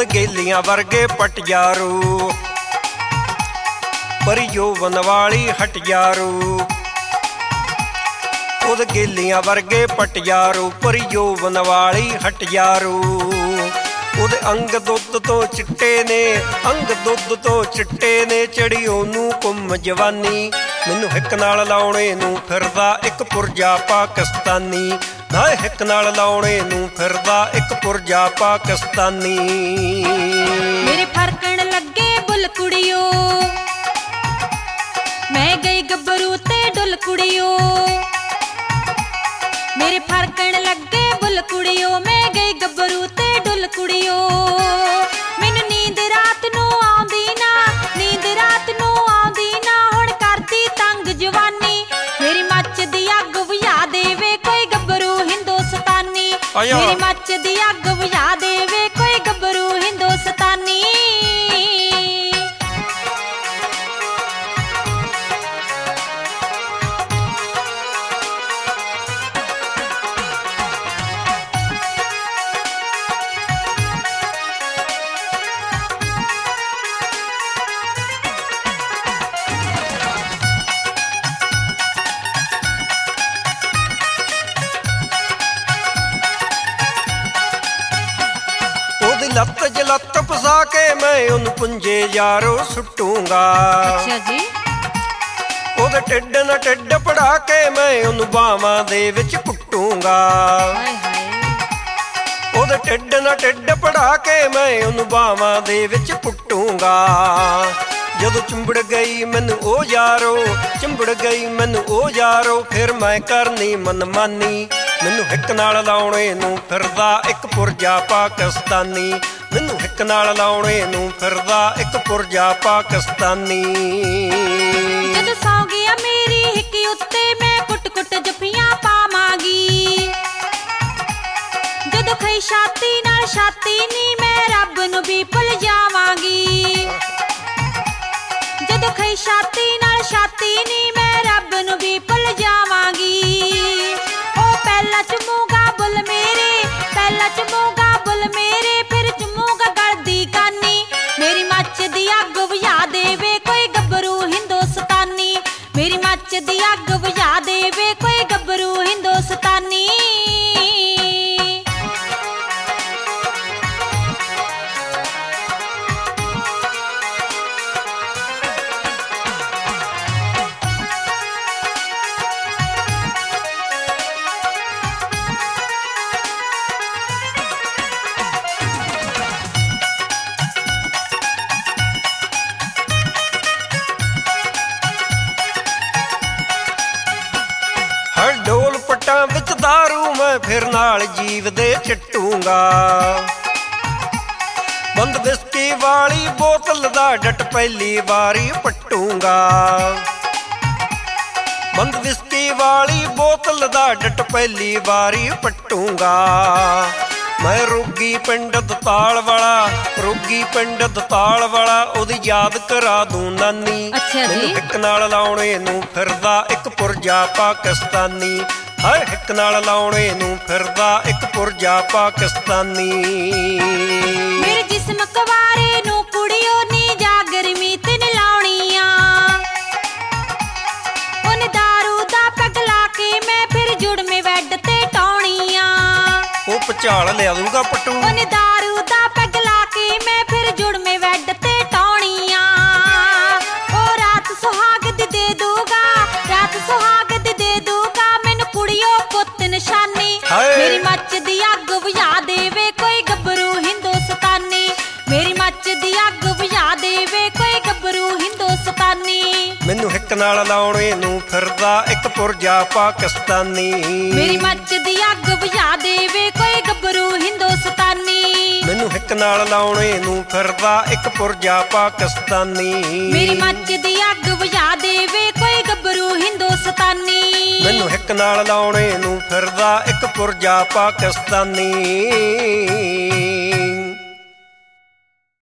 ਉਹਦੇ ਗੇਲੀਆਂ ਵਰਗੇ ਪਟਿਆਰੂ ਪਰੀ ਜੋਬਨ ਵਾਲੀ ਹਟਿਆਰੂ ਉਹਦੇ ਗੇਲੀਆਂ ਵਰਗੇ ਪਟਿਆਰੂ ਪਰੀ ਜੋਬਨ ਵਾਲੀ ਹਟਿਆਰੂ ਉਹਦੇ ਅੰਗ ਦੁੱਧ ਤੋਂ ਚਿੱਟੇ ਨੇ ਅੰਗ ਦੁੱਧ ਤੋਂ ਚਿੱਟੇ ਨੇ ਚੜੀ ਉਹਨੂੰ ਕੁੰਮ ਜਵਾਨੀ ਮੈਨੂੰ ਹਿੱਕ ਨਾਲ ਲਾਉਣੇ ਨੂੰ ਫਿਰਦਾ ਇੱਕ ਪੁਰਜਾ ਪਾਕਿਸਤਾਨੀ ਨਾ ਹਿੱਕ ਨਾਲ ਲਾਉਣੇ ਨੂੰ ਫਿਰਦਾ ਇੱਕ ਪੁਰਜਾ ਪਾਕਿਸਤਾਨੀ ਮੇਰੇ ਫਰਕਣ ਲੱਗੇ ਬੁੱਲ ਕੁੜੀਓ ਮੈਂ ਗਈ ਗੱਭਰੂ ਤੇ ਡੁੱਲ ਕੁੜੀਓ ਮੇਰੇ ਫਰਕਣ ਲੱਗੇ ਬੁੱਲ ਕੁੜੀਓ ਮੈਂ ਗਈ ਗੱਭਰੂ ਤੇ ਡੁੱਲ ਕੁੜੀਓ ਮੈਨੂੰ ਨੀਂਦ ਰਾਤ ਨੂੰ ਆਉਂਦੀ ਨਾ ਨੀਂਦ ਰਾਤ ਨੂੰ ਆਉਂਦੀ ਨਾ ਹੁਣ ਕਰਦੀ ਤੰਗ ਜਵਾਨੀ ਮੇਰੀ ਮੱਚ ਦੀ ਅੱਗ ਬੁਝਾ ਦੇਵੇ ਕੋਈ ਗੱਭਰੂ ਹਿੰਦੁਸਤਾਨੀ ਮੇਰੀ ਮੱਚ ਦੀ ਅੱਗ ਬੁਝਾ ਦੇਵੇ ਕੋਈ ਗੱਭਰੂ ਹਿੰਦੁਸਤਾਨੀ ਲੱਤ ਜਲੱਤ ਫਸਾ ਕੇ ਮੈਂ ਉਹਨੂੰ ਪੁੰਜੇ ਯਾਰੋ ਸੁੱਟੂਗਾ ਅੱਛਾ ਜੀ ਉਹਦੇ ਢਿੱਡ ਨਾਲ ਢਿੱਡ ਪੜਾ ਕੇ ਮੈਂ ਉਹਨੂੰ ਬਾਹਾਂ ਦੇ ਵਿੱਚ ਕੁੱਟੂਗਾ ਹਾਏ ਹਾਏ ਉਹਦੇ ਢਿੱਡ ਨਾਲ ਢਿੱਡ ਪੜਾ ਕੇ ਮੈਂ ਉਹਨੂੰ ਬਾਹਾਂ ਦੇ ਵਿੱਚ ਕੁੱਟੂਗਾ ਜਦੋਂ ਚੁੰਬੜ ਗਈ ਮੈਨੂੰ ਉਹ ਯਾਰੋ ਚੁੰਬੜ ਗਈ ਮੈਨੂੰ ਉਹ ਯਾਰੋ ਫਿਰ ਮੈਂ ਕਰਨੀ ਮਨਮਾਨੀ ਮੈਨੂੰ ਹਿੱਕ ਨਾਲ ਲਾਉਣੇ ਨੂੰ ਫਿਰਦਾ ਇੱਕ ਪੁਰਜਾ ਪਾਕਿਸਤਾਨੀ ਮੈਨੂੰ ਹਿੱਕ ਨਾਲ ਲਾਉਣੇ ਨੂੰ ਫਿਰਦਾ ਇੱਕ ਪੁਰਜਾ ਪਾਕਿਸਤਾਨੀ ਜਦੋਂ ਸੌ ਗਿਆ ਮੇਰੀ ਹਿੱਕ ਉੱਤੇ ਮੈਂ ਕੁੱਟ-ਕੁੱਟ ਜੱਫੀਆਂ ਪਾਵਾਂਗੀ ਜਦੋਂ ਖਈ ਛਾਤੀ ਨਾਲ ਛਾਤੀ ਨੀ ਮੈਂ ਰੱਬ ਨੂੰ ਵੀ ਭੁੱਲ ਜਾਵਾਂਗੀ ਜਦੋਂ ਖਈ ਛਾਤੀ ਨਾਲ ਛਾਤੀ ਨੀ ਮੈਂ ਰੱਬ ਨੂੰ ਵੀ ਭੁੱਲ ਜਾਵਾਂਗੀ ਉਹ ਪਹਿਲਾਂ ਚੁੰਮੂਗਾ ਬੁੱਲ ਮੇਰੇ ਪਹਿਲਾਂ ਚੁੰਮੂਗਾ ਬੁੱਲ ਮੇਰੇ ਫਿਰ ਚੁੰਮੂਗਾ ਗਲਦੀ ਕਾਨੀ ਮੇਰੀ ਮੱਚ ਦੀ ਅੱਗ ਬੁਝਾ ਦੇਵੇ ਕੋਈ ਗੱਭਰੂ ਹਿੰਦੁਸਤਾਨੀ ਮੇਰੀ ਮੱਚ ਦੀ ਅੱਗ ਬੁਝਾ ਦੇਵੇ ਕੋਈ ਗੱਭਰੂ ਹਿੰਦੁਸਤਾਨੀ ਡੋਲ ਪੱਟਾਂ ਵਿੱਚ ਦਾਰੂ ਮੈਂ ਫਿਰ ਨਾਲ ਜੀਵ ਦੇ ਛਿੱਟੂਗਾ ਬੰਦ ਵਿਸਕੀ ਵਾਲੀ ਬੋਤਲ ਦਾ ਡਟ ਪਹਿਲੀ ਵਾਰੀ ਪੱਟੂਗਾ ਬੰਦ ਵਿਸਕੀ ਵਾਲੀ ਬੋਤਲ ਦਾ ਡਟ ਪਹਿਲੀ ਵਾਰੀ ਪੱਟੂਗਾ ਮੈਂ ਰੋਗੀ ਪਿੰਡ ਦਤਾਲ ਵਾਲਾ ਰੋਗੀ ਪਿੰਡ ਦਤਾਲ ਵਾਲਾ ਉਹਦੀ ਯਾਦ ਕਰਾ ਦੂੰ ਨਾਨੀ ਮੈਨੂੰ ਹਿੱਕ ਨਾਲ ਲਾਉਣੇ ਨੂੰ ਫਿਰਦਾ ਇੱਕ ਪੁਰਜਾ ਪਾਕਿਸਤਾਨੀ ਹਾਏ ਹਿੱਕ ਨਾਲ ਲਾਉਣੇ ਨੂੰ ਫਿਰਦਾ ਇੱਕ ਪੁਰਜਾ ਪਾਕਿਸਤਾਨੀ ਮੇਰੇ ਜਿਸਮ ਕਵਾਰੇ ਨੂੰ ਕੁੜੀਓ ਨੀ ਜਾਗਰਮੀ ਤੇ ਨੀ ਲਾਉਣੀਆਂ ਉਹਨੇ ਦਾਰੂ ਦਾ ਪੈਗ ਲਾ ਕੇ ਮੈਂ ਫਿਰ ਜੁੜਮੇ ਬੈੱਡ ਤੇ ਟਾਉਣੀਆਂ ਉਹ ਪਚਾਲ ਲਿਆ ਦੂਗਾ ਪੱਟੂ ਉਹਨੇ ਦਾਰੂ ਦਾ ਪੈਗ ਲਾ ਕੇ ਮੈਂ ਫਿਰ ਜੁੜਮੇ ਬੈੱਡ ਤੇ ਟਾਉਣੀਆਂ ਉਹ ਰਾਤ ਸੁਹਾਗ ਦੀ ਦੇ ਦੂਗਾ ਰਾਤ ਸੁਹਾਗ ਦੀ ਦੇ ਦੂਗਾ ਮੈਨੂੰ ਕੁੜੀਓ ਪੁੱਤ ਨਿਸ਼ਾਨੀ ਮੇਰੀ ਮੱਚ ਦੀ ਅੱਗ ਬੁਝਾ ਦੇਵੇ ਕੋਈ ਗੱਭਰੂ ਹਿੰਦੁਸਤਾਨੀ ਮੇਰੀ ਮੱਚ ਦੀ ਅੱਗ ਬੁਝਾ ਦੇਵੇ ਕੋਈ ਗੱਭਰੂ ਹਿੰਦੁਸਤਾਨੀ ਮੈਨੂੰ ਹਿੱਕ ਨਾਲ ਲਾਉਣੇ ਨੂੰ ਫਿਰਦਾ ਇੱਕ ਪੁਰਜਾ ਪਾਕਿਸਤਾਨੀ ਮੇਰੀ ਮੱਚ ਦੀ ਅੱਗ ਬੁਝਾ ਦੇਵੇ ਕੋਈ ਗੱਭਰੂ ਹਿੰਦੁਸਤਾਨੀ ਮੈਨੂੰ ਹਿੱਕ ਨਾਲ ਲਾਉਣੇ ਨੂੰ ਫਿਰਦਾ ਇੱਕ ਪੁਰਜਾ ਪਾਕਿਸਤਾਨੀ ਮੇਰੀ ਮੱਚ ਦੀ ਅੱਗ ਬੁਝਾ ਦੇਵੇ ਕੋਈ ਗੱਭਰੂ ਹਿੰਦੁਸਤਾਨੀ ਮੈਨੂੰ ਹਿੱਕ ਨਾਲ ਲਾਉਣੇ ਨੂੰ ਫਿਰਦਾ ਇੱਕ ਪੁਰਜਾ ਪਾਕਿਸਤਾਨੀ